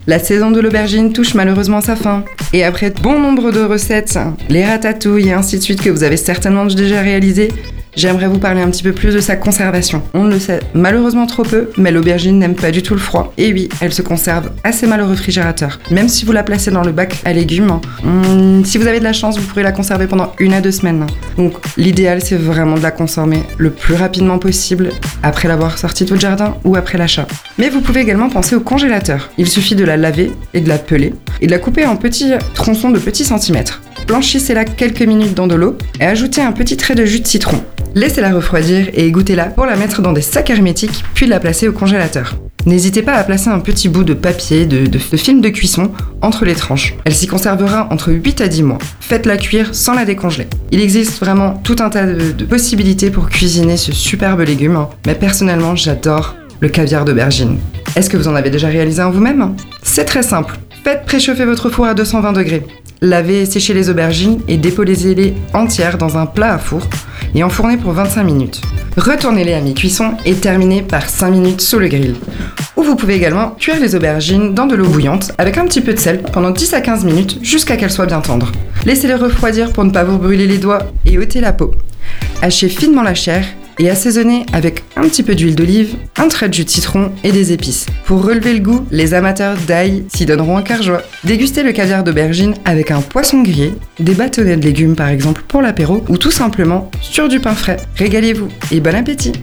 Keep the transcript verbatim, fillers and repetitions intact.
La saison de l'aubergine touche malheureusement à sa fin. Et après bon nombre de recettes, les ratatouilles et ainsi de suite que vous avez certainement déjà réalisées, j'aimerais vous parler un petit peu plus de sa conservation. On le sait malheureusement trop peu, mais l'aubergine n'aime pas du tout le froid. Et oui, elle se conserve assez mal au réfrigérateur. Même si vous la placez dans le bac à légumes, hum, si vous avez de la chance, vous pourrez la conserver pendant une à deux semaines. Donc l'idéal, c'est vraiment de la consommer le plus rapidement possible après l'avoir sortie de votre jardin ou après l'achat. Mais vous pouvez également penser au congélateur. Il suffit de la laver et de la peler et de la couper en petits tronçons de petits centimètres. Blanchissez-la quelques minutes dans de l'eau et ajoutez un petit trait de jus de citron. Laissez-la refroidir et égouttez-la pour la mettre dans des sacs hermétiques puis la placer au congélateur. N'hésitez pas à placer un petit bout de papier, de, de, de film de cuisson entre les tranches. Elle s'y conservera entre huit à dix mois. Faites-la cuire sans la décongeler. Il existe vraiment tout un tas de, de possibilités pour cuisiner ce superbe légume, mais personnellement j'adore le caviar d'aubergine. Est-ce que vous en avez déjà réalisé un vous-même ? C'est très simple. Faites préchauffer votre four à deux cent vingt degrés. Lavez et séchez les aubergines et déposez-les entières dans un plat à four et enfournez pour vingt-cinq minutes. Retournez-les à mi-cuisson et terminez par cinq minutes sous le grill. Ou vous pouvez également cuire les aubergines dans de l'eau bouillante avec un petit peu de sel pendant dix à quinze minutes jusqu'à qu'elles soient bien tendres. Laissez-les refroidir pour ne pas vous brûler les doigts et ôtez la peau. Hachez finement la chair et assaisonnez avec un petit peu d'huile d'olive, un trait de jus de citron et des épices. Pour relever le goût, les amateurs d'ail s'y donneront un cœur joie. Dégustez le caviar d'aubergine avec un poisson grillé, des bâtonnets de légumes par exemple pour l'apéro ou tout simplement sur du pain frais. Régalez-vous et bon appétit!